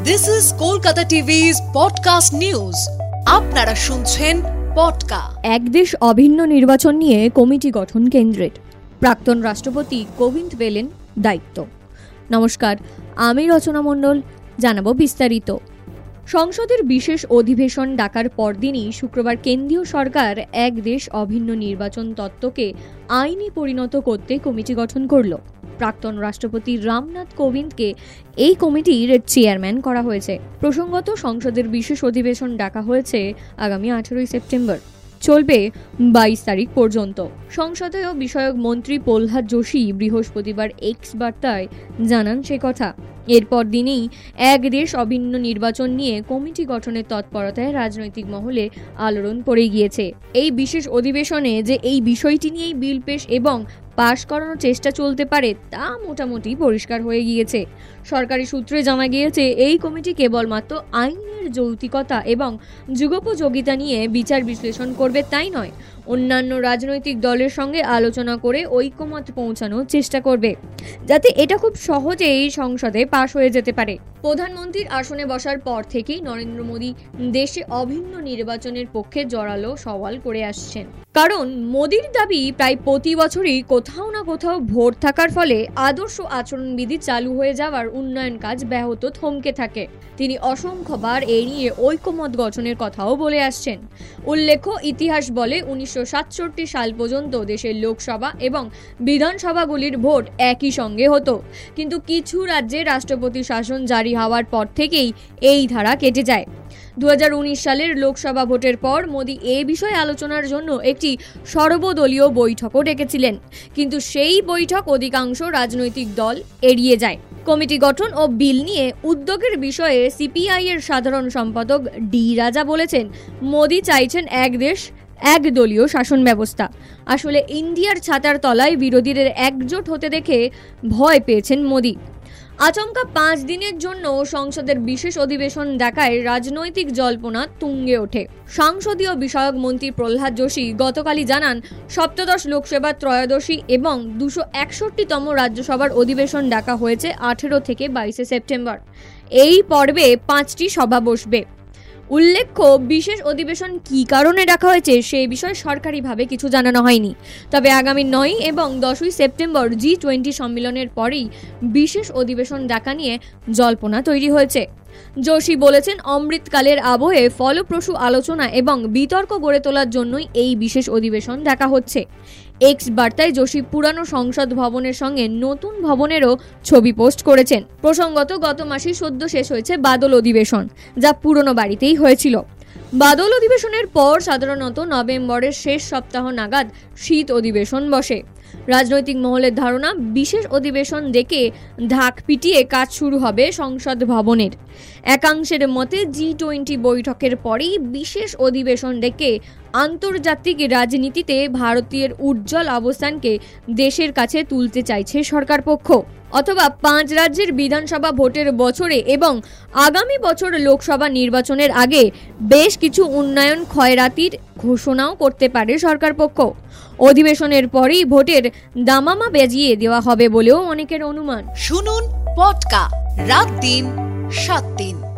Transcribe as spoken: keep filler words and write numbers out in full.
This is Kolkata TV's podcast news. আপনারা শুনছেন পডকা। এক দেশ অভিন্ন নির্বাচন নিয়ে কমিটি গঠন কেন্দ্রের, প্রাক্তন রাষ্ট্রপতি কোবিন্দ পেলেন দায়িত্ব। নমস্কার, আমি রচনা মণ্ডল, জানাবো বিস্তারিত। সংসদের বিশেষ অধিবেশন ডাকার পরদিনই শুক্রবার কেন্দ্রীয় সরকার এক দেশ অভিন্ন নির্বাচন তত্ত্বকে আইনে পরিণত করতে কমিটি গঠন করল। প্রাক্তন রাষ্ট্রপতি রামনাথ কোবিন্দকে এই কমিটির চেয়ারম্যান করা হয়েছে। প্রসঙ্গত, সংসদের বিশেষ অধিবেশন ডাকা হয়েছে আগামী আঠেরোই সেপ্টেম্বর, চলবে বাইশ তারিখ পর্যন্ত। সংসদীয় বিষয়ক মন্ত্রী প্রহ্লাদ যোশী বৃহস্পতিবার এক্স বার্তায় জানান সে কথা। এরপর দিনেই এক দেশ অভিন্ন নির্বাচন নিয়ে কমিটি গঠনের তৎপরতায় রাজনৈতিক মহলে আলোড়ন পড়ে গিয়েছে। এই বিশেষ অধিবেশনে যে এই বিষয়টি নিয়েই বিল পেশ এবং পাশ করানোর চেষ্টা চলতে পারে তা মোটামুটি পরিষ্কার হয়ে গিয়েছে। সরকারি সূত্রে জানা গিয়েছে, এই কমিটি কেবলমাত্র আইনের যৌক্তিকতা এবং যুগোপযোগিতা নিয়ে বিচার বিশ্লেষণ করবে তাই নয়, অন্যান্য রাজনৈতিক দলের সঙ্গে আলোচনা করে ঐক্যমত পৌঁছানোর চেষ্টা করবে, যাতে এটা খুব সহজেই সংসদে পাশ হয়ে যেতে পারে। প্রধানমন্ত্রীর আসনে বসার পর থেকেই নরেন্দ্র মোদী দেশে অভিন্ন নির্বাচনের পক্ষে জোরালো সওয়াল করে আসছেন। কারণ মোদীর দাবি, প্রায় প্রতি বছরই কোথাও না কোথাও ভোট থাকার ফলে আদর্শ আচরণবিধি চালু হয়ে যাওয়ার উন্নয়ন কাজ ব্যাহত থমকে থাকে। তিনি অসংখ্যবার এ নিয়ে ঐক্যমত গঠনের কথাও বলে আসছেন। উল্লেখ্য, ইতিহাস বলে উনিশশো সাতষট্টি সাল পর্যন্ত দেশের লোকসভা এবং বিধানসভাগুলির ভোট একই সঙ্গে হতো, কিন্তু কিছু রাজ্যে রাষ্ট্রপতি শাসন জারি হওয়ার পর থেকেই এই ধারা কেটে যায়। দু হাজার উনিশ সালের লোকসভা ভোটের পর মোদী এ বিষয়ে আলোচনার জন্য একটি সর্বদলীয় বৈঠকও ডেকেছিলেন, কিন্তু সেই বৈঠক অধিকাংশ রাজনৈতিক দল এড়িয়ে যায়। কমিটি গঠন ও বিল নিয়ে উদ্যোগের বিষয়ে সিপিআই এর সাধারণ সম্পাদক ডি রাজা বলেছেন, মোদী চাইছেন এক দেশ এক দলীয় শাসন ব্যবস্থা। আসলে ইন্ডিয়ার ছাতার তলায় বিরোধীদের একজোট হতে দেখে ভয় পেয়েছেন মোদী। আচমকা পাঁচ দিনের জন্য সংসদের বিশেষ অধিবেশন দেখায় রাজনৈতিক জল্পনা তুঙ্গে ওঠে। সংসদীয় বিষয়ক মন্ত্রী প্রহ্লাদ যোশী গতকালই জানান, সপ্তদশ লোকসভার ত্রয়োদশী এবং দুশো একষট্টিতম রাজ্যসভার অধিবেশন ডাকা হয়েছে আঠেরো থেকে বাইশে সেপ্টেম্বর। এই পর্বে পাঁচটি সভা বসবে। উল্লেখ্য, বিশেষ অধিবেশন কী কারণে ডাকা হয়েছে সেই বিষয়ে সরকারিভাবে কিছু জানানো হয়নি। তবে আগামী নয় এবং দশই সেপ্টেম্বর জি টোয়েন্টি সম্মেলনের পরেই বিশেষ অধিবেশন ডাকা নিয়ে জল্পনা তৈরি হয়েছে। যোশী বলেছেন, অমৃতকালের আবহে ফলপ্রসূ আলোচনা এবং বিতর্ক গড়ে তোলার জন্যই এই বিশেষ অধিবেশন ডাকা হচ্ছে। এক্স বার্তায় যোশী পুরানো সংসদ ভবনের সঙ্গে নতুন ভবনেরও ছবি পোস্ট করেছেন। প্রসঙ্গত, গত মাসেই সদ্য শেষ হয়েছে বাদল অধিবেশন, যা পুরনো বাড়িতেই হয়েছিল। বাদল অধিবেশনের পর সাধারণত নভেম্বরের শেষ সপ্তাহ নাগাদ শীত অধিবেশন বসে। রাজনৈতিক মহলের ধারণা, বিশেষ অধিবেশন ডেকে ঢাক পিটিয়ে কাজ শুরু হবে সংসদ ভবনের। একাংশের মতে, জি টোয়েন্টি বৈঠকের পরেই বিশেষ অধিবেশন ডেকে আন্তর্জাতিক রাজনীতিতে ভারতের উজ্জ্বল অবস্থানকে দেশের কাছে তুলতে চাইছে সরকার পক্ষ, অথবা পাঁচ রাজ্যের বিধানসভা ভোটের বছরে এবং আগামী বছর লোকসভা নির্বাচনের আগে বেশ কিছু উন্নয়ন ক্ষয়রাতির ঘোষণাও করতে পারে সরকার পক্ষ। অধিবেশনের পরেই ভোটের দামামা বাজিয়ে দেওয়া হবে বলেও অনেকের অনুমান। শুনুন পডকা, রাত দিন সাত দিন।